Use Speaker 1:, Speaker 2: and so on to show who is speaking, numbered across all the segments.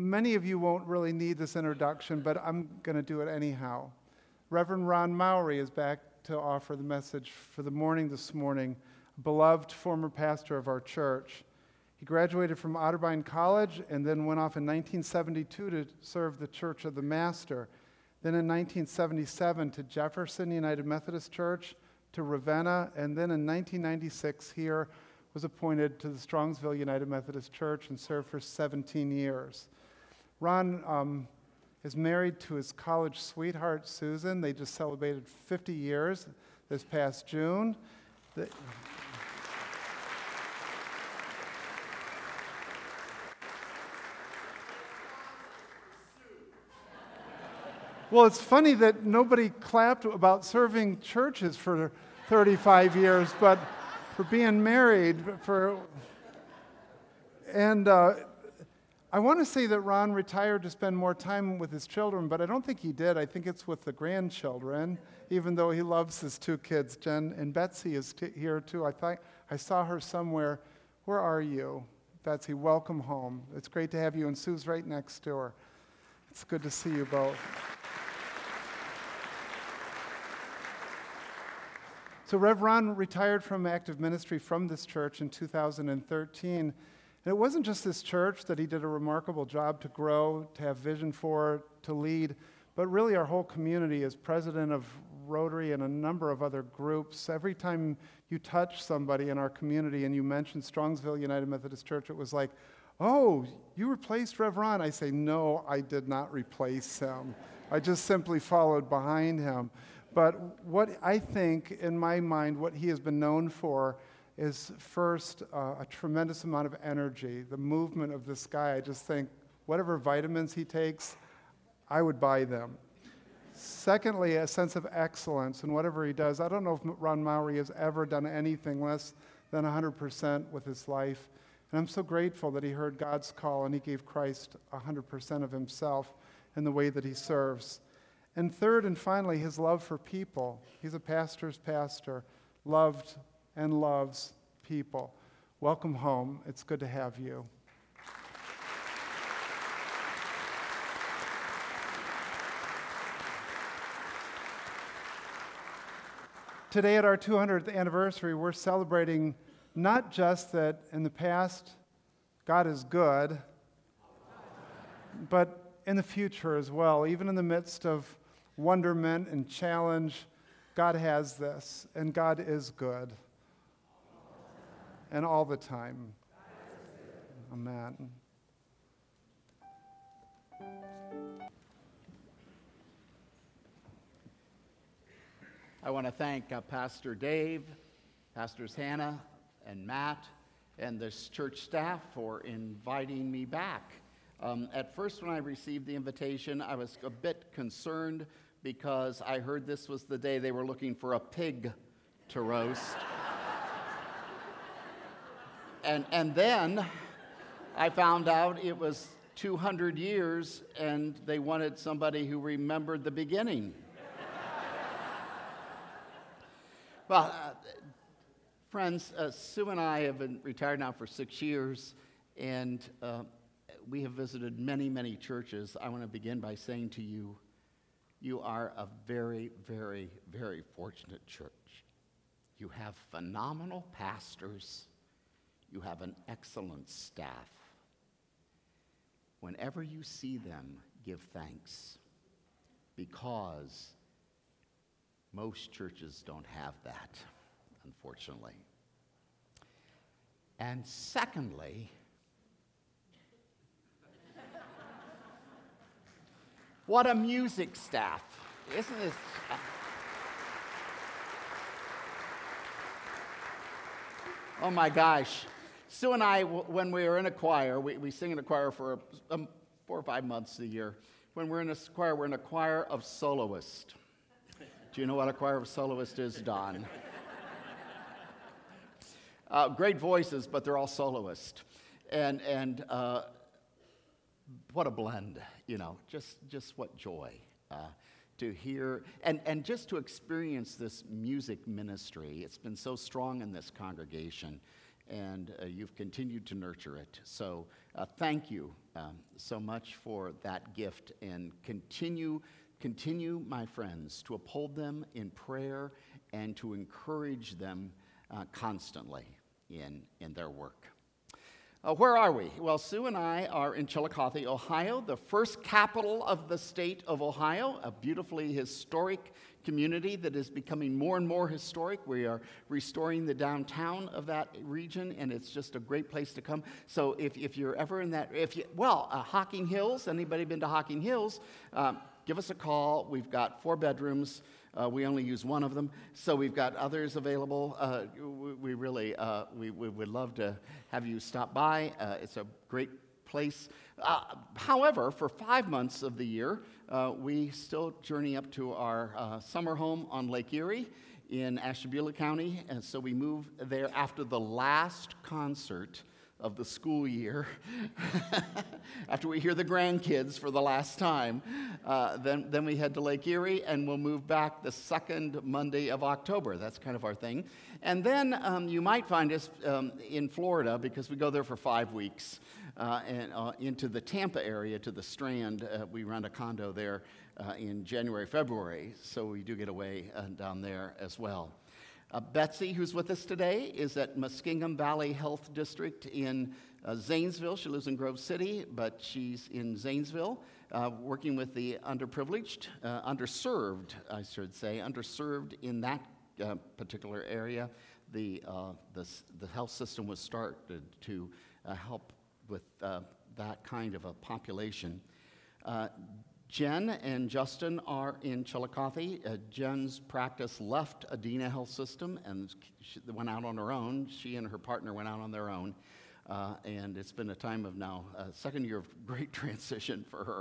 Speaker 1: Many of you won't really need this introduction, but I'm going to do it anyhow. Reverend Ron Mowry is back to offer the message for the morning this morning, a beloved former pastor of our church. He graduated from Otterbein College and then went off in 1972 to serve the Church of the Master. Then in 1977 to Jefferson United Methodist Church, to Ravenna, and then in 1996 here was appointed to the Strongsville United Methodist Church and served for 17 years. Ron is married to his college sweetheart, Susan. They just celebrated 50 years this past June. Well, it's funny that nobody clapped about serving churches for 35 years, but for being married, I want to say that Ron retired to spend more time with his children, but I don't think he did. I think it's with the grandchildren, even though he loves his two kids. Jen and Betsy is here too. I saw her somewhere. Where are you? Betsy, welcome home. It's great to have you, and Sue's right next to her. It's good to see you both. So Rev Ron retired from active ministry from this church in 2013. And it wasn't just this church that he did a remarkable job to grow, to have vision for, to lead, but really our whole community as president of Rotary and a number of other groups. Every time you touch somebody in our community and you mention Strongsville United Methodist Church, it was like, oh, you replaced Rev Ron. I say, no, I did not replace him. I just simply followed behind him. But what I think, in my mind, what he has been known for is first a tremendous amount of energy. The movement of this guy, I just think, whatever vitamins he takes, I would buy them. Secondly, a sense of excellence in whatever he does. I don't know if Ron Mowry has ever done anything less than 100% with his life. And I'm so grateful that he heard God's call and he gave Christ 100% of himself in the way that he serves. And third and finally, his love for people. He's a pastor's pastor, loved and loves people. Welcome home. It's good to have you. Today at our 200th anniversary, we're celebrating not just that in the past, God is good, but in the future as well. Even in the midst of wonderment and challenge, God has this, and God is good. And all the time. Amen.
Speaker 2: I want to thank Pastor Dave, Pastors Hannah and Matt, and this church staff for inviting me back. At first, when I received the invitation, I was a bit concerned because I heard this was the day they were looking for a pig to roast. And then I found out it was 200 years and they wanted somebody who remembered the beginning. Well, friends, Sue and I have been retired now for 6 years, and we have visited many, many churches. I want to begin by saying to you, you are a very, very, very fortunate church. You have phenomenal pastors. You have an excellent staff. Whenever you see them, give thanks, because most churches don't have that, unfortunately. And secondly, what a music staff. Isn't this? Oh my gosh. Sue and I, when we were in a choir, we sing in a choir for 4 or 5 months a year. When we're in a choir of soloists. Do you know what a choir of soloists is, Don? Great voices, but they're all soloists. And what a blend, just what joy to hear and just to experience this music ministry. It's been so strong in this congregation, and you've continued to nurture it. So thank you so much for that gift, and continue, my friends, to uphold them in prayer and to encourage them constantly in their work. Where are we? Well, Sue and I are in Chillicothe, Ohio, the first capital of the state of Ohio, a beautifully historic community that is becoming more and more historic. We are restoring the downtown of that region, and it's just a great place to come. So if you're ever in that, Hocking Hills, anybody been to Hocking Hills? Give us a call. We've got 4 bedrooms. We only use one of them, so we've got others available. We would love to have you stop by. It's a great place. However, for 5 months of the year, we still journey up to our summer home on Lake Erie in Ashtabula County, and so we move there after the last concert of the school year. After we hear the grandkids for the last time, then we head to Lake Erie, and we'll move back the second Monday of October. That's kind of our thing. And then you might find us in Florida, because we go there for 5 weeks, and into the Tampa area, to the Strand. We rent a condo there in January, February, so we do get away down there as well. Betsy, who's with us today, is at Muskingum Valley Health District in Zanesville. She lives in Grove City, but she's in Zanesville, working with the underprivileged, underserved, I should say, underserved in that particular area. The health system was started to help with that kind of a population. Jen and Justin are in Chillicothe. Jen's practice left Adena Health System and she went out on her own. She and her partner went out on their own. And it's been a time of now, second year of great transition for her,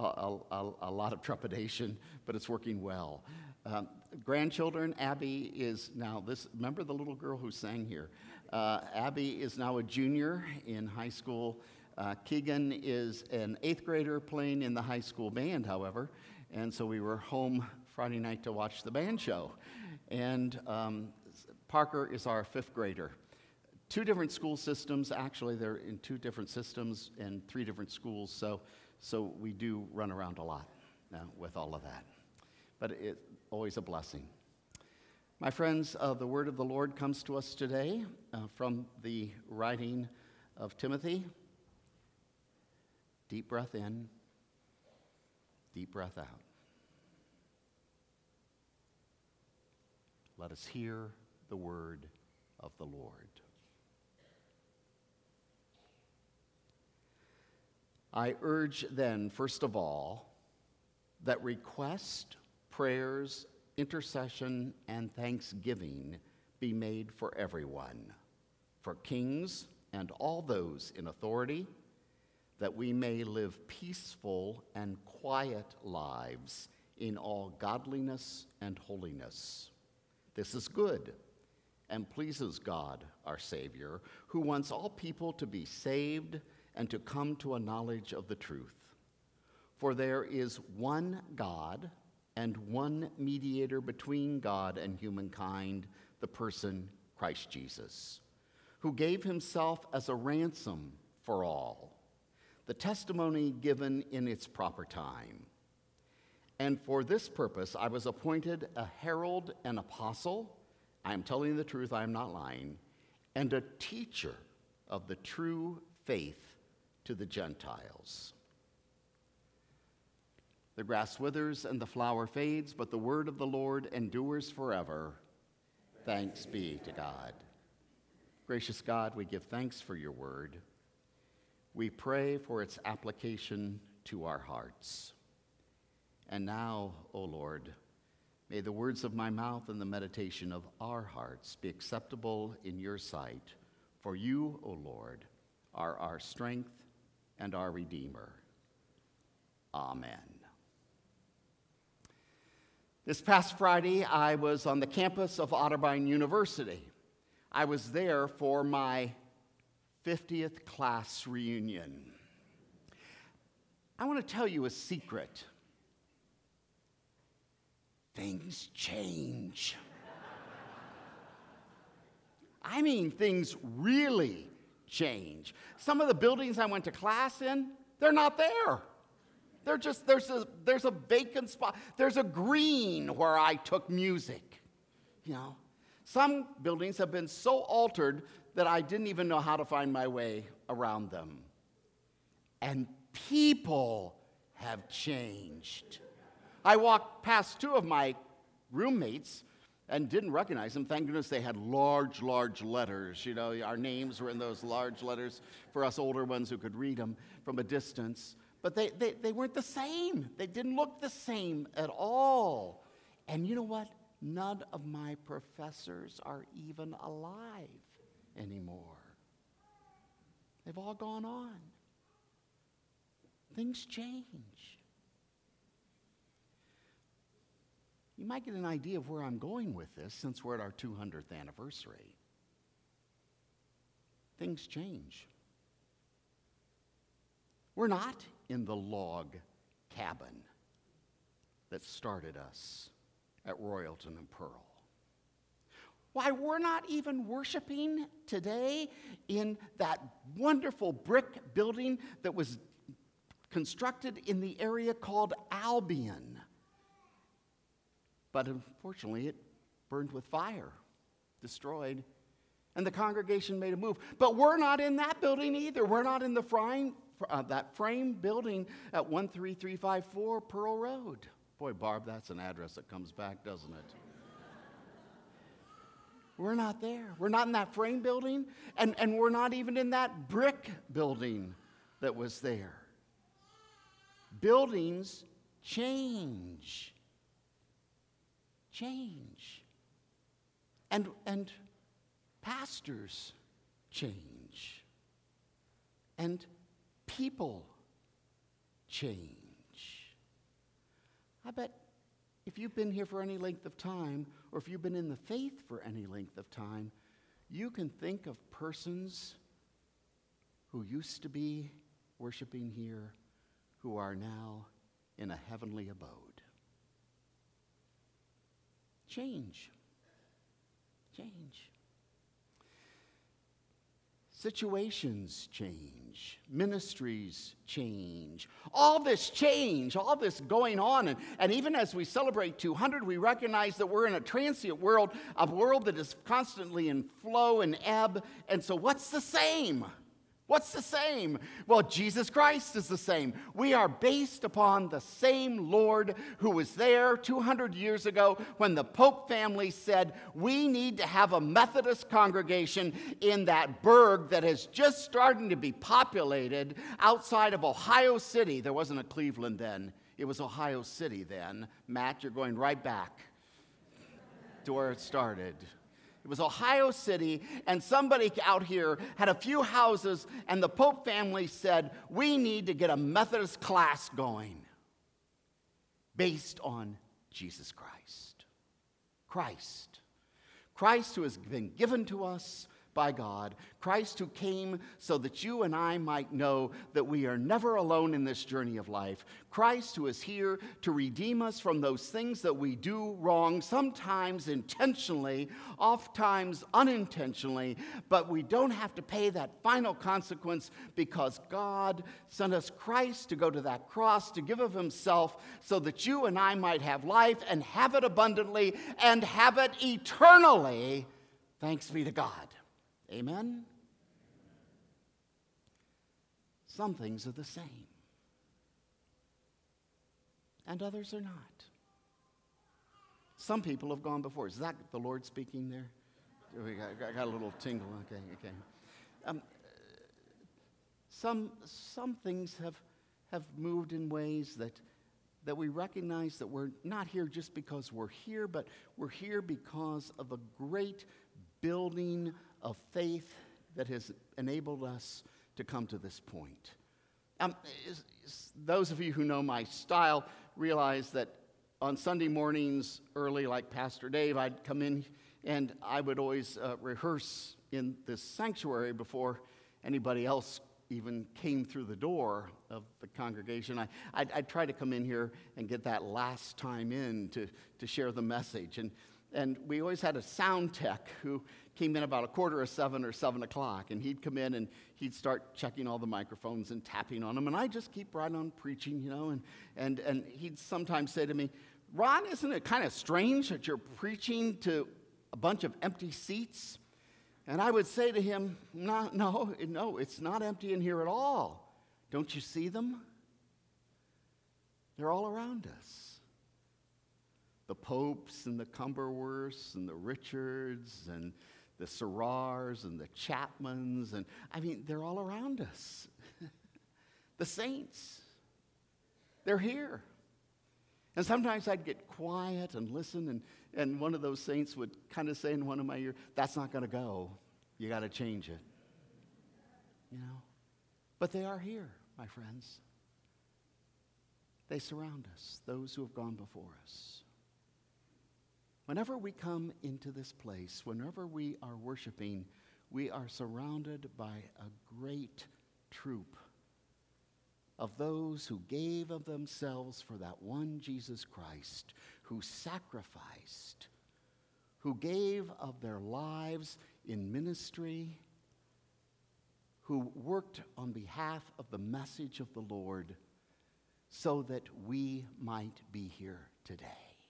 Speaker 2: a lot of trepidation, but it's working well. Grandchildren, Abby is now remember the little girl who sang here? Abby is now a junior in high school. Keegan is an 8th grader playing in the high school band, however, and so we were home Friday night to watch the band show. And Parker is our 5th grader. 2 different school systems, actually they're in 2 different systems and 3 different schools, so we do run around a lot with all of that. But it's always a blessing. My friends, the word of the Lord comes to us today from the writing of Timothy. Deep breath in, deep breath out. Let us hear the word of the Lord. I urge then, first of all, that request, prayers, intercession, and thanksgiving be made for everyone, for kings and all those in authority, that we may live peaceful and quiet lives in all godliness and holiness. This is good and pleases God, our Savior, who wants all people to be saved and to come to a knowledge of the truth. For there is one God and one mediator between God and humankind, the person Christ Jesus, who gave himself as a ransom for all, the testimony given in its proper time. And for this purpose I was appointed a herald and apostle, I am telling the truth, I am not lying, and a teacher of the true faith to the Gentiles. The grass withers and the flower fades, but the word of the Lord endures forever. Thanks be to God. Gracious God, we give thanks for your word. We pray for its application to our hearts. And now, O Lord, may the words of my mouth and the meditation of our hearts be acceptable in your sight. For you, O Lord, are our strength and our Redeemer. Amen. This past Friday, I was on the campus of Otterbein University. I was there for my 50th class reunion. I want to tell you a secret. Things change. I mean, things really change. Some of the buildings I went to class in, they're not there. They're just, there's a vacant spot. There's a green where I took music, you know. Some buildings have been so altered that I didn't even know how to find my way around them. And people have changed. I walked past two of my roommates and didn't recognize them. Thank goodness they had large, large letters. You know, our names were in those large letters for us older ones who could read them from a distance. But they weren't the same. They didn't look the same at all. And you know what? None of my professors are even alive anymore. They've all gone on. Things change. You might get an idea of where I'm going with this since we're at our 200th anniversary. Things change. We're not in the log cabin that started us at Royalton and Pearl. Why, we're not even worshiping today in that wonderful brick building that was constructed in the area called Albion. But unfortunately, it burned with fire, destroyed, and the congregation made a move. But we're not in that building either. We're not in the that frame building at 13354 Pearl Road. Boy, Barb, that's an address that comes back, doesn't it? We're not there. We're not in that frame building, and we're not even in that brick building that was there. Buildings change. And pastors change. And people change. I bet if you've been here for any length of time, or if you've been in the faith for any length of time, you can think of persons who used to be worshiping here who are now in a heavenly abode. Change. Situations change. Ministries change. All this change, all this going on. And even as we celebrate 200, we recognize that we're in a transient world, a world that is constantly in flow and ebb. And so what's the same? What's the same? Well, Jesus Christ is the same. We are based upon the same Lord who was there 200 years ago when the Pope family said, we need to have a Methodist congregation in that burg that is just starting to be populated outside of Ohio City. There wasn't a Cleveland then. It was Ohio City then. Matt, you're going right back to where it started. It was Ohio City, and somebody out here had a few houses, and the Pope family said, we need to get a Methodist class going based on Jesus Christ. Christ who has been given to us by God. Christ who came so that you and I might know that we are never alone in this journey of life. Christ who is here to redeem us from those things that we do wrong, sometimes intentionally, oftentimes unintentionally, but we don't have to pay that final consequence because God sent us Christ to go to that cross, to give of himself so that you and I might have life and have it abundantly and have it eternally. Thanks be to God. Amen? Some things are the same, and others are not. Some people have gone before. Is that the Lord speaking there? We got a little tingle. Okay. Some things have moved in ways that we recognize that we're not here just because we're here, but we're here because of a great building of faith that has enabled us to come to this point. Those of you who know my style realize that on Sunday mornings early, like Pastor Dave, I'd come in and I would always rehearse in this sanctuary before anybody else even came through the door of the congregation. I'd try to come in here and get that last time in to share the message. And we always had a sound tech who came in about 6:45 or 7 o'clock, and he'd come in and he'd start checking all the microphones and tapping on them, and I'd just keep right on preaching, and he'd sometimes say to me, Ron, isn't it kind of strange that you're preaching to a bunch of empty seats? And I would say to him, no, it's not empty in here at all. Don't you see them? They're all around us. The Popes and the Cumberworths and the Richards and the Serrars and the Chapmans, and they're all around us. The saints, they're here. And sometimes I'd get quiet and listen, and one of those saints would kind of say in one of my ears, that's not going to go. You got to change it. But they are here, my friends. They surround us, those who have gone before us. Whenever we come into this place, whenever we are worshiping, we are surrounded by a great troop of those who gave of themselves for that one Jesus Christ, who sacrificed, who gave of their lives in ministry, who worked on behalf of the message of the Lord so that we might be here today.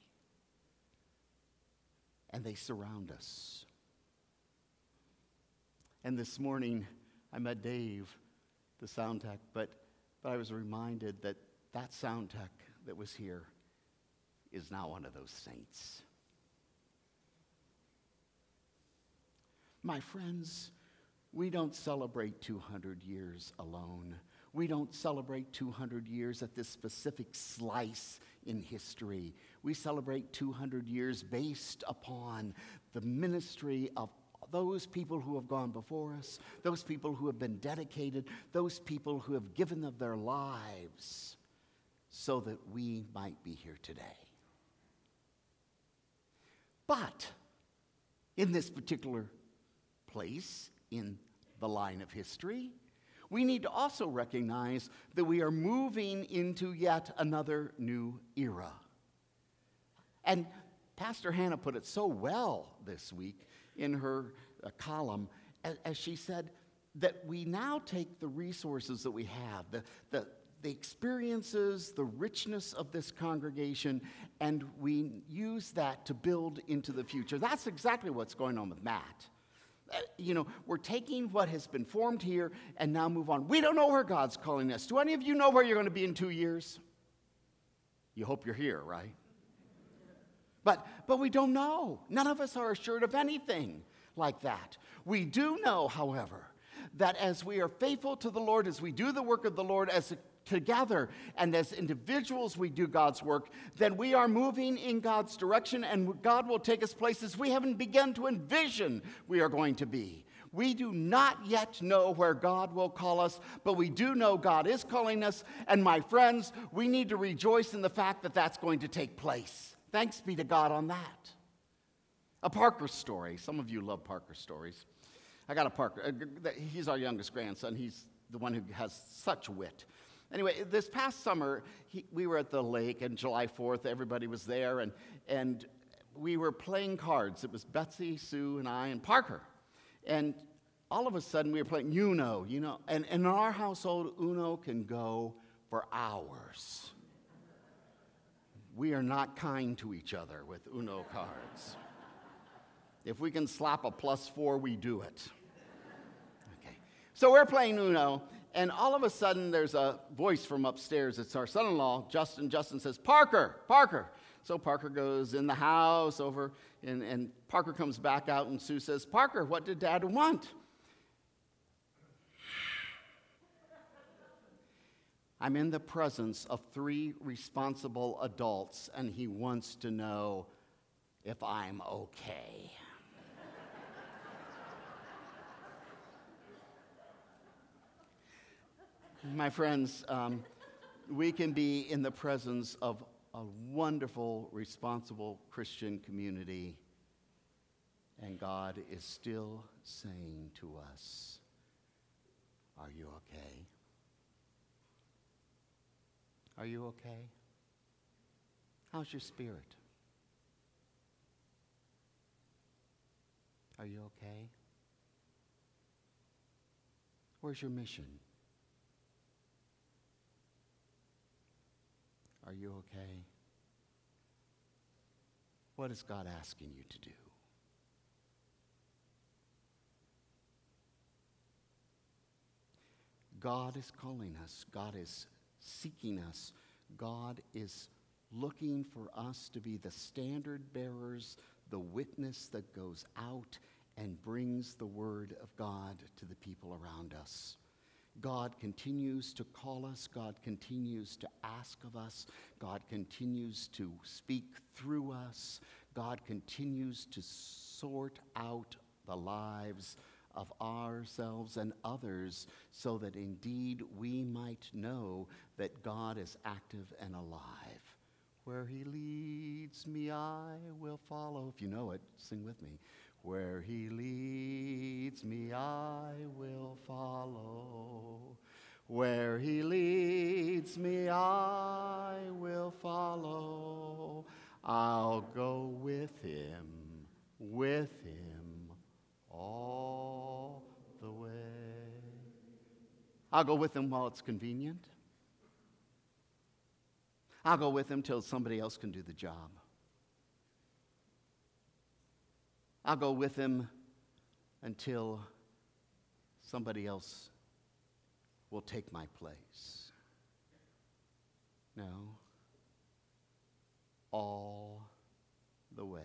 Speaker 2: And they surround us. And this morning, I met Dave, the sound tech, but I was reminded that sound tech that was here is now one of those saints. My friends, we don't celebrate 200 years alone. We don't celebrate 200 years at this specific slice in history. We celebrate 200 years based upon the ministry of those people who have gone before us, those people who have been dedicated, those people who have given of their lives so that we might be here today. But in this particular place, in the line of history, we need to also recognize that we are moving into yet another new era. And Pastor Hannah put it so well this week in her column, as she said, that we now take the resources that we have, the experiences, the richness of this congregation, and we use that to build into the future. That's exactly what's going on with Matt. We're taking what has been formed here and now move on. We don't know where God's calling us. Do any of you know where you're going to be in 2 years? You hope you're here, right? But we don't know. None of us are assured of anything like that. We do know, however, that as we are faithful to the Lord, as we do the work of the Lord as together and as individuals we do God's work, then we are moving in God's direction, and God will take us places we haven't begun to envision we are going to be. We do not yet know where God will call us, but we do know God is calling us, and my friends, we need to rejoice in the fact that that's going to take place. Thanks be to God on that. A Parker story. Some of you love Parker stories. I got a Parker. He's our youngest grandson. He's the one who has such wit. Anyway, this past summer, we were at the lake, and July 4th, everybody was there, and we were playing cards. It was Betsy, Sue, and I, and Parker. And all of a sudden, we were playing Uno, and in our household, Uno can go for hours. We are not kind to each other with Uno cards. If we can slap a +4, we do it. Okay. So we're playing Uno, and all of a sudden there's a voice from upstairs. It's our son-in-law, Justin. Justin says, Parker. So Parker goes in the house over, and Parker comes back out, and Sue says, Parker, what did Dad want? I'm in the presence of 3 responsible adults, and he wants to know if I'm okay. My friends, we can be in the presence of a wonderful, responsible Christian community, and God is still saying to us, are you okay? Are you okay? How's your spirit? Are you okay? Where's your mission? Are you okay? What is God asking you to do? God is calling us. God is seeking us. God is looking for us to be the standard bearers, the witness that goes out and brings the word of God to the people around us. God continues to call us. God continues to ask of us. God continues to speak through us. God continues to sort out the lives of ourselves and others so that indeed we might know that God is active and alive. Where he leads me, I will follow. If you know it, sing with me. Where he leads me, I will follow. Where he leads me, I will follow. I'll go with him all the way. I'll go with him while it's convenient. I'll go with him till somebody else can do the job. I'll go with him until somebody else will take my place. No, all the way.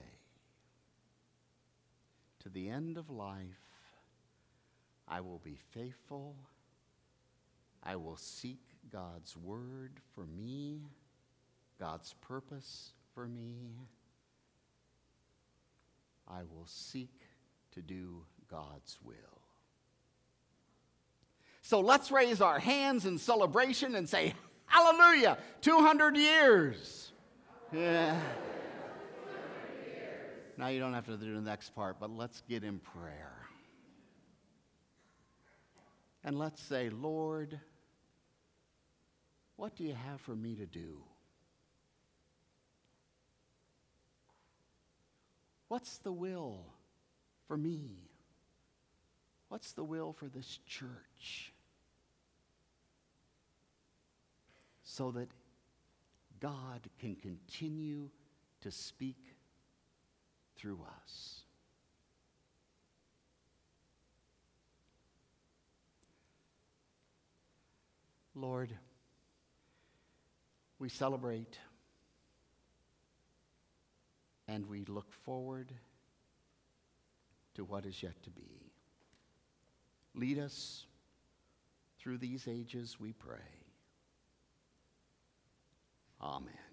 Speaker 2: To the end of life, I will be faithful. I will seek God's word for me, God's purpose for me. I will seek to do God's will. So let's raise our hands in celebration and say, hallelujah, 200 years. Yeah. Now you don't have to do the next part, but let's get in prayer. And let's say, Lord, what do you have for me to do? What's the will for me? What's the will for this church? So that God can continue to speak through us. Lord, we celebrate and we look forward to what is yet to be. Lead us through these ages, we pray. Amen.